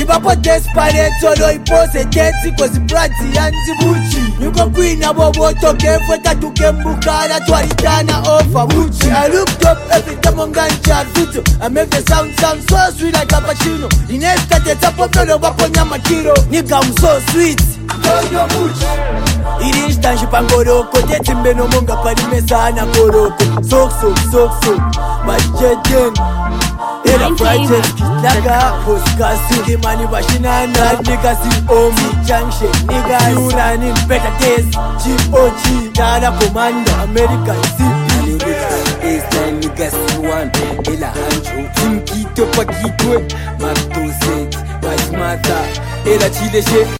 Chibapo desperate solo ipose tetsi cause brati yanzi buchi Niko kwina bobo toke fweta tukembukana Twaritana ofa buchi I looked up every time on gancha futo I make the sound so sweet like cappuccino Inesta teta popelo wapo nyama kiro Nigga I'm so sweet Toyo buchi Irish pangoroko teti mbeno monga parime sana koroko Sok Majijeteng Era Friday Laga Poskasi the money bashinana Nigga si omi Changshe Nigga you running better days G.O.G. Dada Commander American CP Baseline nigga si one Ela hancho Team Kito pa kitwe Magdo set Bashmata Ela chile she